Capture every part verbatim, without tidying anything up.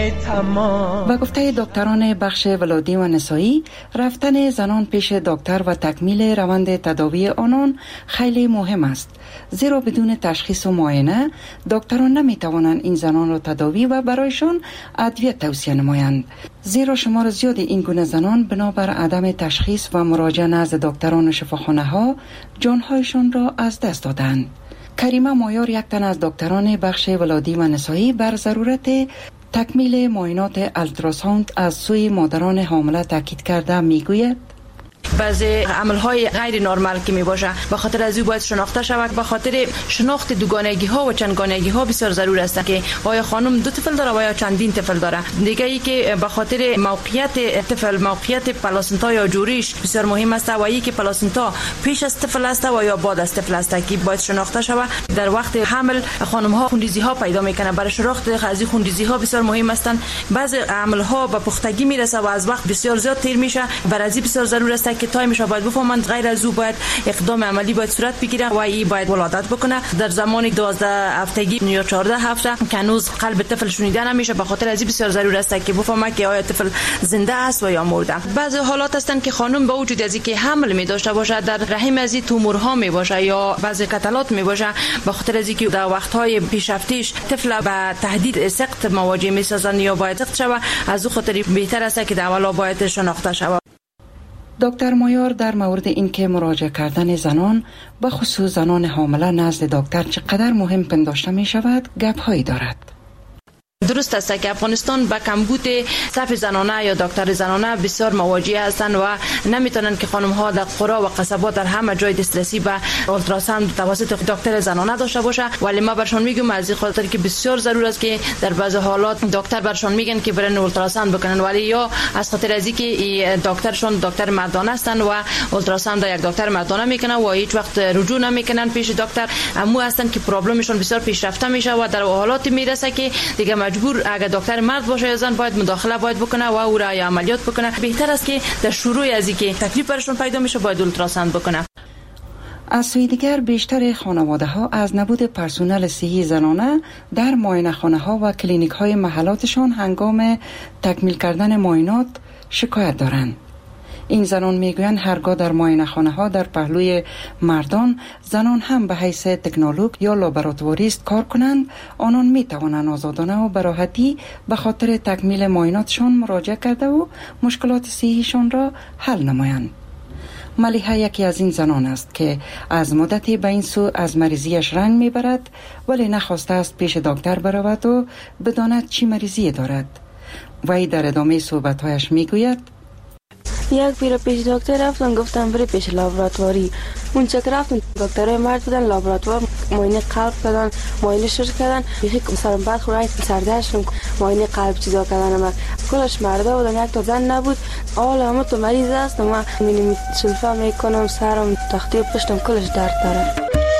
تمام. و گفته دکتران بخش ولادی و نسایی، رفتن زنان پیش دکتر و تکمیل روند تداوی آنان خیلی مهم است، زیرا بدون تشخیص و معاینه دکتران نمی توانند این زنان را تداوی و برایشان ادویه توصیه نمایند، زیرا شمار زیادی این گونه زنان بنابر عدم تشخیص و مراجعه نزد دکتران و شفاخانه ها جانهایشان را از دست دادند. کریمه مایار، یک تن از دکتران بخش ولادی و نسایی، بر ضرورت تکمیل معاینات التراساوند از سوی مادران حامله تاکید کرده میگوید: بعضی عملهای غیر نرمال که می باشه به خاطر از او باید شناخته شود. به خاطر شناخت دوگانگی ها و چندگانگی ها بسیار ضرور است که آیا خانم دو طفل داره و یا چندین طفل داره. دیگه ای که به خاطر موقعیت طفل، موقعیت پلاسنتا یا جوریش بسیار مهم است و ای که پلاسنتا پیش از طفل است و یا بعد از طفل است که باید شناخته شود. در وقت حمل خانم ها خونریزی ها پیدا میکنه، برای شناخت از این خونریزی ها بسیار مهم هستند. بعضی عمل ها به پختگی میرسه و از وقت بسیار زیاد تیر میشه، برای از بسیار ضرور است که تایمش باید بفهمند. غیر از او باید اقدام عملی باید صورت بگیره و ای باید ولادت بکنه در زمان دوازده هفتگی یا چهارده هفته که هنوز قلب طفل شنیده نمیشه. به خاطر از بسیار ضرور است که بفهمه که آیا طفل زنده است و یا مرده. بعضی حالات هستند که خانم با وجود از اینکه حمل می داشته باشه در رحم از تومورها می باشه یا بعضی کتلات می باشه، به خاطر از اینکه در وقت‌های پیشرفتیش طفل به تهدید سقط مواجه می سازن یا باید سقط شود، از او خاطر بهتر است که در اولا باید شناخته شود. دکتر مایار در مورد اینکه مراجعه کردن زنان به خصوص زنان حامله نزد دکتر چقدر مهم پنداشته می شود گپ هایی دارد. درست است که افغانستان با کمبود صف زنانه یا دکتر زنانه بسیار مواجه هستند و نمیتونن که خانم ها در قرا و قصبات در همه جای دسترسی به اولتراساوند توسط دکتر زنانه داشته باشه. ولی ما برشان میگم از این خاطر که بسیار ضرور است که در بعضی حالات دکتر برشان میگن که برن اولتراساوند بکنن، ولی یا از خاطر از اینکه دکترشون دکتر مردانه هستند و اولتراساوند یک دکتر مردانه میکنه و هیچ وقت رجوع نمیکنن پیش دکتر، امو هستند که پرابلمشون بسیار پیشرفته میشه و در حالاتی میرسه که دیگه مجبور اگر دکتر مرد باشه یا زن باید مداخله باید بکنه و او را عملیات بکنه. بهتر است که در شروع از اینکه تکلیف برشون پیدا میشه باید اولتراساوند بکنه. از سوی دیگر بیشتر خانواده ها از نبود پرسنل صحی زنانه در معاینه خانه ها و کلینیک های محلاتشان هنگام تکمیل کردن معاینات شکایت دارند. این زنان میگویند هرگاه در معاینه خانه ها در پهلوی مردان زنان هم به حیث تکنولوژ یا لابراتواریست کار کنند، آنان می توانند آزادانه و به راحتی به خاطر تکمیل معایناتشان مراجعه کرده و مشکلات صحیشان را حل نمایند. ملیحه یکی از این زنان است که از مدتی به این سو از مریضیش رنگ میبرد، ولی نخواسته است پیش دکتر برود و بداند چی مریضی دارد. وی در ادامه صحبتهایش میگوید: یک بیر پیش دکتر رفتم، گفتم بری پیش لابراتواری. اون چک رفتم، دکترای مرد بودن، لابراتوار معاینه قلب کردن، معاینه شش کردن، یکی سرم بعد خورای سردش معاینه قلب چیزا کردن. ما کلش مردا بودن، یک تا زن نبود. اول همه تو مریض است، ما مینی سلفا میکنم، سرم تختی و پشتم کلش درد داره.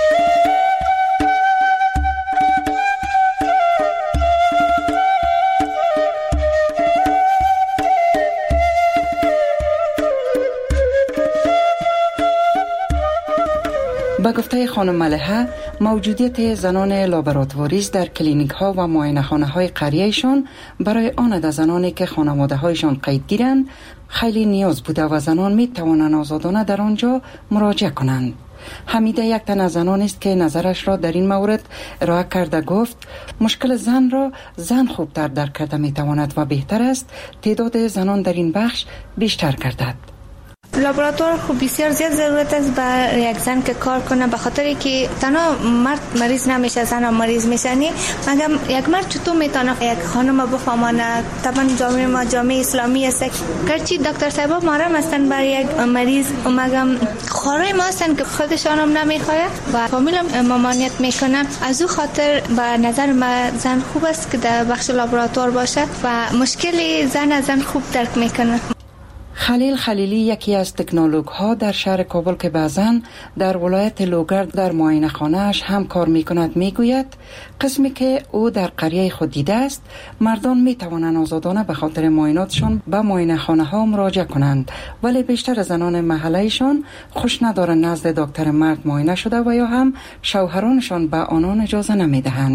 با گفته خانم ملیحه، موجودیت زنان لابراتواریست در کلینیک ها و معاینه خانه های قریهشان برای آن در زنانی که خانواده هایشان قید گیرند خیلی نیاز بوده و زنان می توانند آزادانه در آنجا مراجعه کنند. حمیده یک تن از زنان است که نظرش را در این مورد ارائه کرده. گفت مشکل زن را زن خوبتر درک کرده می تواند و بهتر است تعداد زنان در این بخش بیشتر گردد. لابراتوار خوب بسیار زیاد ضرورت است به یک زن که کار کنه، به خاطر که تنها مرد مریض نمیشه، زن هم مریض میشه. مگم یک مرد چطور میتونه یک خانم بفهمانه؟ طبعا جامعه ما جامعه اسلامی است، گرچه دکتر صاحبا محرم هستن برای یک مریض، مگم خورای ما هستن که خودشان هم نمیخواه و فامیل هم ممانعت میکنن. از او خاطر به نظر من زن خوب است که در بخش لابراتوار باشه و مشکل زن از زن خوب درک میکنه. خلیل خلیلی یکی از تکنولوژ ها در شهر کابل که بعضن در ولایت لوگر در معاینه خانه‌اش هم کار میکند میگوید قسمی که او در قریه خود دیده است، مردان میتوانند آزادانه به خاطر معایناتشان به معاینه خانه ها مراجعه کنند، ولی بیشتر زنان محلهشان خوش ندارند نزد دکتر مرد معاینه شده و یا هم شوهرانشان به آنان اجازه نمیدهند.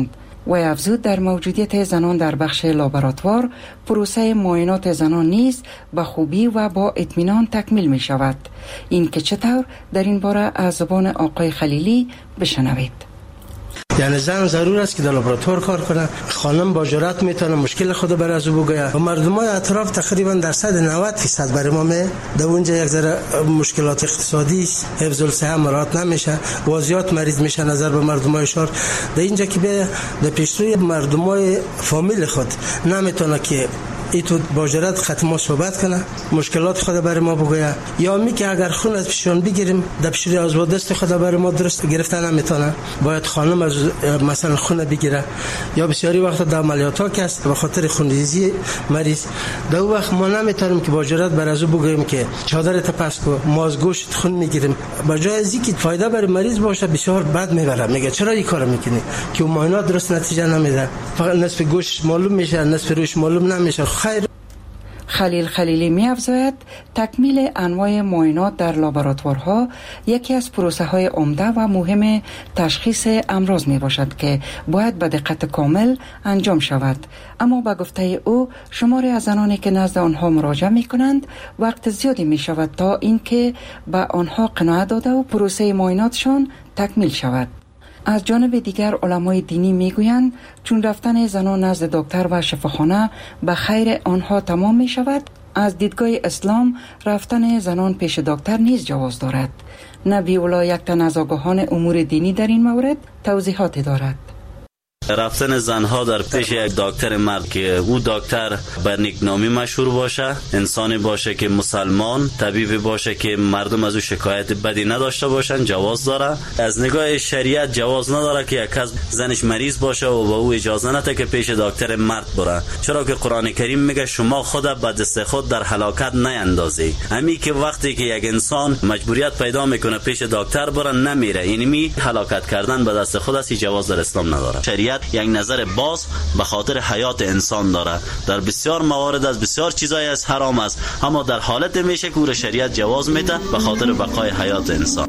و افزود در موجودیت زنان در بخش لابراتوار پروسه معاینات زنان نیز به خوبی و با اطمینان تکمیل می شود. این که چطور در این باره از زبان آقای خلیلی بشنوید. یعنی زن ضرور است که در لابراتوار کار کنه. خانم با جرأت میتونه مشکل خود بر از او بگه و مردمای اطراف تقریبا درصد نود درصد برای ما می در اونجا یک ذره مشکلات اقتصادی حفظ الصحه مراعات نمیشه و زیاد مریض میشه نظر به مردمای شهر. در اینجا که به در پیشروی مردمای فامیل خود نمیتونه که ایتو با جرأت خط ما صحبت کنه، مشکلات خود برای ما بگویه، یا می که اگر خون از پیشون بگیریم در پیشروی از دست خود برای ما درست گرفتن نمیتونه، باید خانم از مثلا خون بگیره. یا بسیاری وقت در عملیات ها که است به خاطر خونریزی مریض در اون وقت ما نمیتونیم که با جرأت بر از او بگوییم که چادرت پس کو، ما از گوشت خون میگیریم. به جای از اینکه فایده برای مریض باشه بسیار بد میبره، میگه چرا این کارو میکنی که معاینات درست نتیجه نمیده، فقط نصف گوشت معلوم میشه نصف روش معلوم نمیشه. خیر. خلیل خلیلی می افزاید تکمیل انواع معاینات در لابراتوارها یکی از پروسه های عمده و مهم تشخیص امراض می باشد که باید به دقت کامل انجام شود. اما به گفته او شماری از زنانی که نزد آنها مراجعه می کنند وقت زیادی می شود تا اینکه به آنها قناعت داده و پروسه معایناتشان تکمیل شود. از جانب دیگر علمای دینی میگویند چون رفتن زنان نزد دکتر و شفاخانه به خیر آنها تمام می شود، از دیدگاه اسلام رفتن زنان پیش دکتر نیز جواز دارد. نبی اولا یک تن از آگاهان امور دینی در این مورد توضیحاتی دارد. رفتن زنها در پیش یک دکتر مرد که او دکتر به نیکنامی مشهور باشه، انسانی باشه که مسلمان، طبیبی باشه که مردم از او شکایت بدی نداشته باشن، جواز داره. از نگاه شریعت جواز نداره که یک کس زنش مریض باشه و با او اجازه نده که پیش دکتر مرد بره، چرا که قرآن کریم میگه شما خود به دست خود در هلاکت نیندازی. همین که وقتی که یک انسان مجبوریت پیدا میکنه پیش دکتر بره نمیره، اینمی هلاکت کردن به دست خود است، جواز در اسلام نداره. شریعت یک نظر باز به خاطر حیات انسان داره. در بسیار موارد از بسیار چیزای از حرام است، اما در حالت میشه که شریعت جواز میده به خاطر بقای حیات انسان.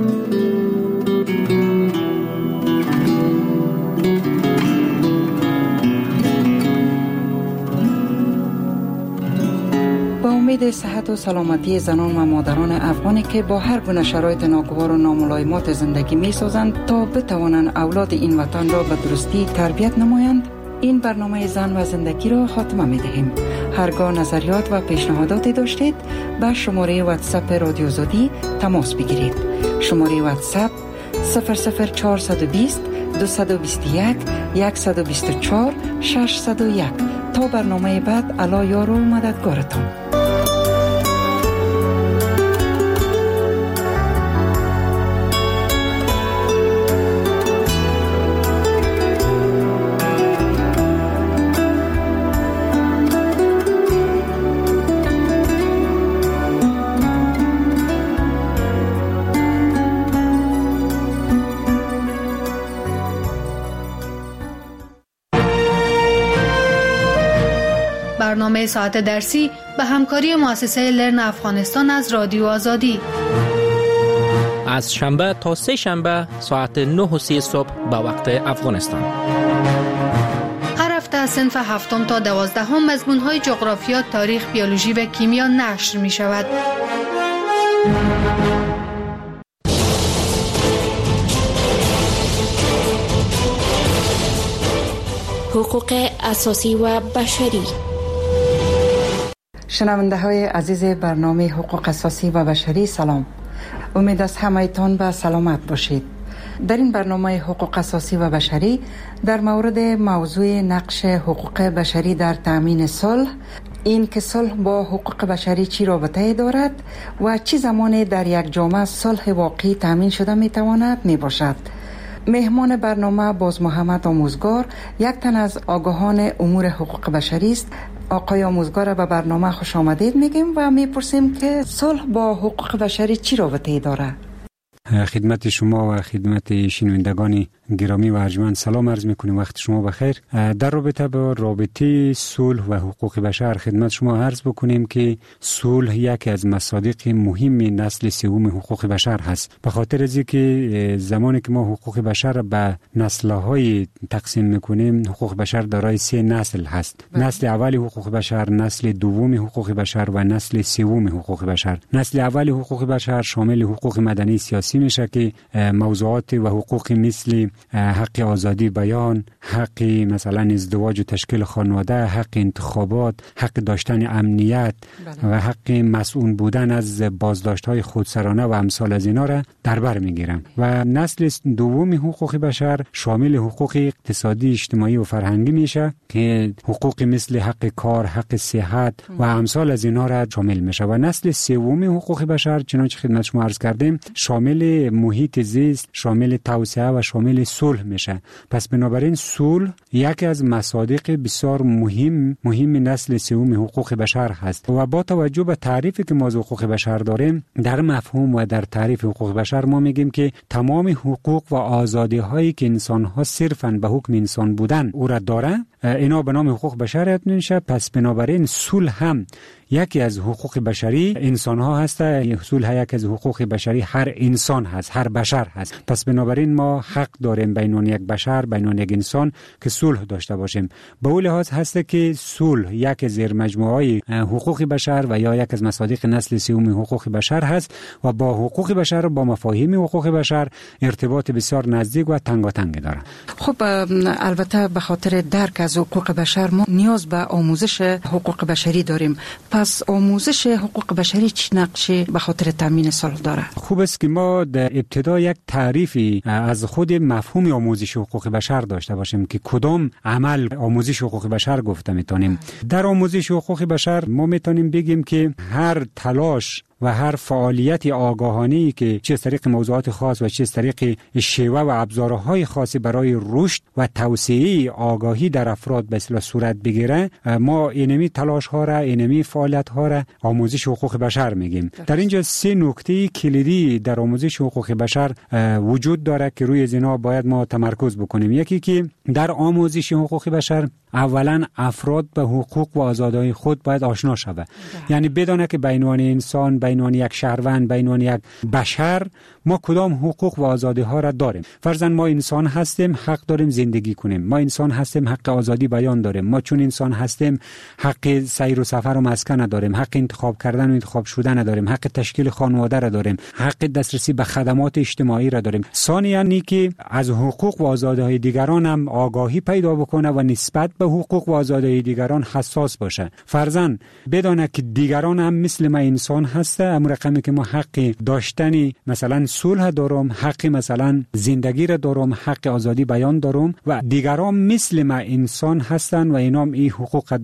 امید صحت و سلامتی زنان و مادران افغانی که با هر گونه شرایط ناگوار و ناملایمات زندگی می سازند تا بتوانند اولاد این وطن را به درستی تربیت نمایند، این برنامه زن و زندگی را خاتمه می دهیم. هرگاه نظریات و پیشنهاداتی داشتید به شماره واتساپ رادیو آزادی تماس بگیرید. شماره واتساپ صفر صفر چهارصد و بیست دویست و بیست و یک صد و بیست و چهار ششصد و یک. تا برنامه بعد، الا یار و مددگارتان. برنامه ساعت درسی به همکاری مؤسسه لرن افغانستان از رادیو آزادی از شنبه تا سه شنبه ساعت نه و سی صبح به وقت افغانستان. هر هفته از صنف هفتم تا دوازدهم مضمون‌های جغرافیا، تاریخ، بیولوژی و کیمیا نشر می شود. حقوق اساسی و بشری. شنونده های عزیز برنامه حقوق اساسی و بشری، سلام. امید است همه‌تان به سلامت باشید. در این برنامه حقوق اساسی و بشری در مورد موضوع نقش حقوق بشری در تأمین صلح، این که صلح با حقوق بشری چی رابطه دارد و چه زمانی در یک جامعه صلح واقعی تأمین شده می تواند می باشد. مهمان برنامه باز محمد آموزگار، یک تن از آگاهان امور حقوق بشری است. آقای آموزگار، به برنامه خوش آمدید میگیم و میپرسیم که صلح با حقوق بشری چی رابطه‌ای داره؟ خدمت شما و خدمت شنوندگان گرامی و ارجمند سلام عرض میکنیم. وقت شما بخیر. در رابطه با رابطه صلح و حقوق بشر خدمت شما عرض بکنیم که صلح یکی از مصادیق مهم نسل سوم حقوق بشر هست. به خاطر از اینکه زمانی که ما حقوق بشر به نسل‌های تقسیم میکنیم، حقوق بشر دارای سه نسل هست. بله. نسل اول حقوق بشر، نسل دوم حقوق بشر و نسل سوم حقوق بشر. نسل اول حقوق بشر شامل حقوق مدنی سیاسی میشه که موضوعات و حقوق مثل حق آزادی بیان، حق مثلا ازدواج و تشکیل خانواده، حق انتخابات، حق داشتن امنیت بله. و حق مسئول بودن از بازداشت‌های خودسرانه و امثال از اینا را در بر میگیرن. و نسل دوم حقوق بشر شامل حقوق اقتصادی، اجتماعی و فرهنگی میشه که حقوق مثل حق کار، حق صحت و امثال از اینا را شامل میشه. و نسل سوم حقوق بشر چنانچه خدمت شما عرض کردیم شامل محیط زیست، شامل توسعه و شامل صلح میشه. پس بنابراین صلح یکی از مصادیق بسیار مهم مهم نسل سوم حقوق بشر هست. و با توجه به تعریفی که ما از حقوق بشر داریم، در مفهوم و در تعریف حقوق بشر ما میگیم که تمام حقوق و آزادی هایی که انسان ها صرفاً به حکم انسان بودن او را داره، اینا به نام حقوق بشر میشه. پس بنابراین صلح هم یکی از حقوق بشری انسان ها هست. صلح یکی از حقوق بشری هر انسان هست، هر بشر هست. پس بنابراین ما حق داریم بین یک بشر، بین یک انسان که صلح داشته باشیم. به اون لحاظ هست که صلح یک زیر مجموعه حقوق بشر و یا یک از مصادیق نسل سوم حقوق بشر هست و با حقوق بشر و با مفاهیم حقوق بشر ارتباط بسیار نزدیک و تنگاتنگ داره. خب البته به خاطر درک از حقوق بشر ما نیاز به آموزش حقوق بشری داریم. پس آموزش حقوق بشری چه نقشی به خاطر تامین صلح داره؟ خوب است که ما در ابتدا یک تعریفی از خود مفهوم آموزش حقوق بشر داشته باشیم که کدام عمل آموزش حقوق بشر گفته میتونیم. در آموزش حقوق بشر ما میتونیم بگیم که هر تلاش و هر فعالیت آگاهانه‌ای که چه از طریق موضوعات خاص و چه از طریق شیوه و ابزارهای خاصی برای رشد و توسعه آگاهی در افراد به اصطلاح صورت بگیره، ما اینمی تلاش ها را، اینمی فعالیت ها را آموزش حقوق بشر میگیم. در اینجا سه نکته کلیدی در آموزش حقوق بشر وجود داره که روی اینا باید ما تمرکز بکنیم. یکی که در آموزش حقوق بشر اولا افراد به حقوق و آزادی‌های خود باید آشنا شود. یعنی بدونه که بین عنوان انسان، بین عنوان یک شهروند، بین عنوان یک بشر ما کدام حقوق و آزادی‌ها را داریم. فرضاً ما انسان هستیم، حق داریم زندگی کنیم. ما انسان هستیم، حق آزادی بیان داریم. ما چون انسان هستیم حق سیر و سفر و مسکن داریم، حق انتخاب کردن و انتخاب شدن داریم، حق تشکیل خانواده را داریم، حق دسترسی به خدمات اجتماعی را داریم. ثانیاً اینکه از حقوق و آزادی‌های دیگران هم آگاهی پیدا بکنه و نسبت به حقوق و آزادی دیگران حساس باشه. فرضاً بدانه که دیگران هم مثل ما انسان هسته، اما رقمی که ما حق داشتنی مثلا صلح دارم، حق مثلا زندگی را دارم، حق آزادی بیان دارم و دیگران مثل ما انسان هستن و اینا هم این حقوق